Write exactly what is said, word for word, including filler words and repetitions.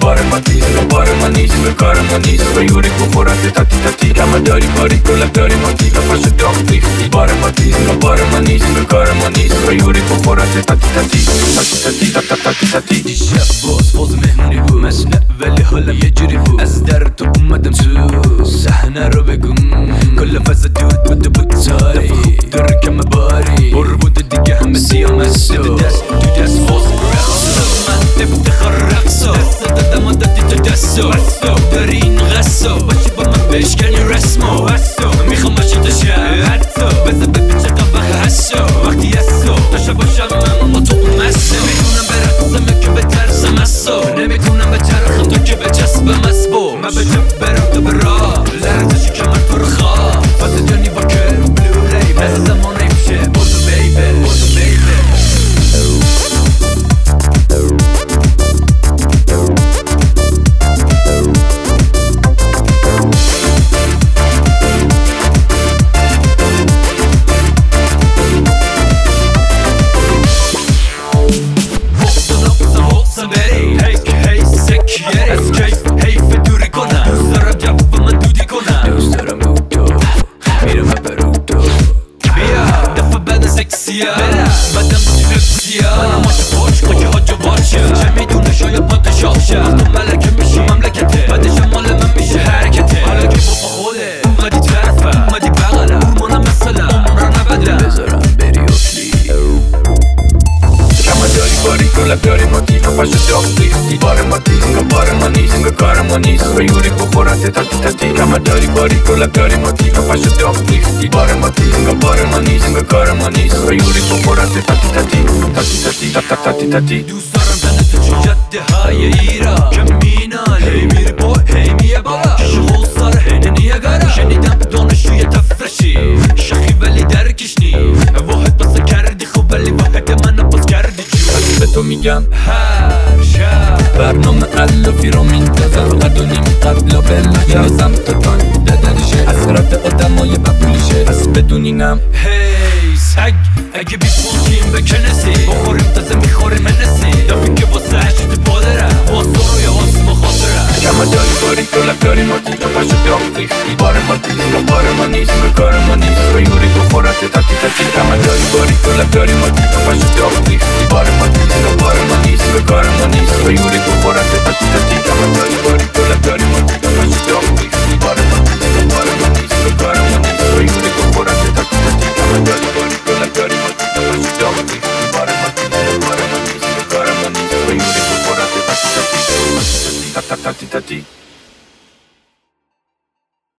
بار ما تیز و بار ما نیست و کار ما نیست و یوری بخورت تاتی تاتی کم داری باری کلک داری ما تیز و پاشو داغ ریختی بار ما تیز و بار ما نیست و کار ما نیست و یوری بخورت تاتی تاتی تاتی تاتی تاتی تاتی تاتی دیشب باز فاز مهمونی بود مشنه ولی حالم یه جوری بود از در تو اومدم تو صحنه رو بگم کل فاز دود بود بود تاری خوب داره کم باری برو بود دیگه همه سیام از دو دست دو دست فاز من افتخار رقصو دست دادم و دادی تو دستو داری این غصو باشی با من بشکنی رسمو میخوام باشی تو شب حتی بزه ببین چقدر وقت هستو وقتی هستو داشته باشم من با تو مستو نمیتونم برقصم که به ترسم هستو نمیتونم به چرخم تو که به چسبم اسبو من به جب برم تو برا لرزشی که من تو رو خواه فاسه جانی با کرم بلو ریب از زمان ایفشه بودو بیبه بودو بیبه بدم لپسیا منم ماشو پاش کجا ها جو باشه چه میدونه شاید پادشاشه تو ملکه میشی مملکته بعدش مال من میشه حرکته حالا که بابا خوله اومدی طرفه اومدی بغلم مورمانم مثلا عمرا نبدلم بذارم بری اصلی کم داری باری کلک داری ما تیز و پاشو داغ ریختی بار ما تیز و بار ما نیست و کار ما نیست و یوری بخورت تاتی تاتی کم داری باری کلک داری ما تیز و پاشو داغ ریختی بار ما تیز و بار ما نیست و کار ما نیست و یوری بخورت تاتی تاتی تاتی تاتی تاتی تاتی تاتی دوست دارم تنه تو چون جده های ایران که مینال هی میری با هی میه بالا شغل سر هنه نیگارا شنیدم دانشوی تفرشی شخی ولی درکش نی واحد بسه کردی خوب ولی واحد من باز کردی جو به تو میگم هر شب برنامه علافی رو منتظر قد و نیم قبل و بلا سمت تان ددرشه حسرت آدمای ببولیشه پس بدونینم هی سگ اگه بی پولکیم به کنسی بخوریم تازه میخوریم منسی دفعی که واسه هشت پادرم واسه رو یا واسه مخاطرم کم داری باری کلک داری ما تیز و پاشو داغ ریختی بار ما تیز و بار ما نیست و کار ما نیست و یوری بخورت تاتی تاتی کم داری باری کلک داری ما تیز و پاشو داغ ریختی بار ما تیز و بار ما نیست و کار ما نیست و یوری بخورت تاتی تاتی کم داری باری کلک داری ما تیز و پاشو داغ ریختی بار ما تیز و بار ما نیست و کار ما نیست و یوری بخورت تاتی تاتی کم داری باری کلک داری ما تیز و پاشو داغ ریختی بار ما تیز و بار ما نیست و کار ما نیست و یوری بخورت تاتی تاتی تاتی تاتی